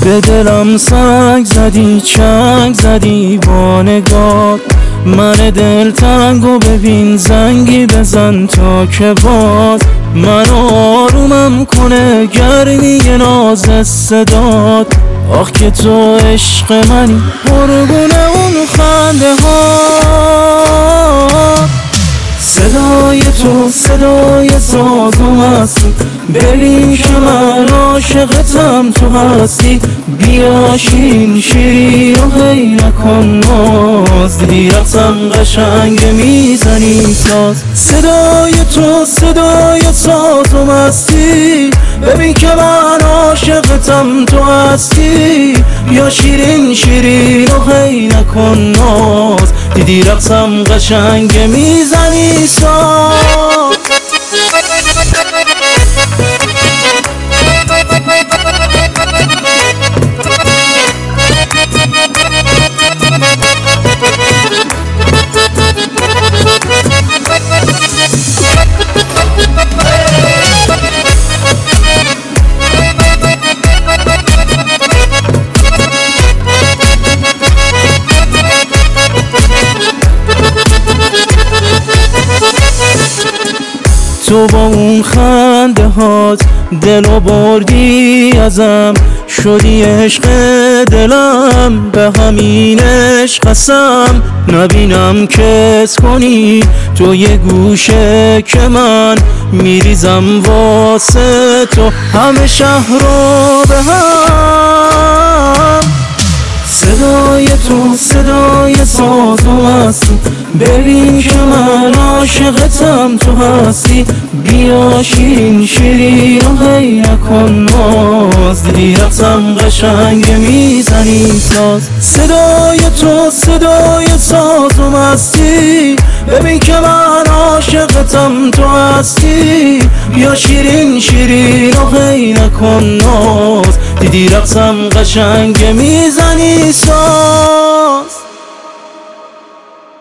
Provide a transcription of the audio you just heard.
به دلم سنگ زدی چنگ زدی با نگات، من دلتنگو ببین زنگی بزن تا که باز من آرومم کنه گرمی ناز صدات. آخ که تو عشق منی قربون اون خنده ها، صدای تو صدای سازم هستی، ببین که من عاشقتم تو هستی. بیا شیرین شیرین و هی نکن ناز، دیدی رقصم قشنگ میزنی ساز. صدای تو صدای سازم هستی، ببین که من عاشقتم تو هستی. بیا شیرین شیرین و هی نکن ناز، دیدی رقصم قشنگ میزنی ساز. تو با اون خنده هات دلو بردی ازم، شدی عشق دلم، به همینش قسم نبینم کس کنی تو یه گوشه که من میریزم واسه تو همه شهر رو به هم. صدای تو صدای سازم هستی، ببین که من عاشقتم تو هستی. بیا شیرین شیرین و هی نکن ناز، دیدی رقصم قشنگ میزنی ساز. صدای تو صدای سازم هستی، ببین که من عاشقتم تو هستی. بیا شیرین شیرین و هی نکن ناز، دیدی رقصم قشنگ میزنی ساز.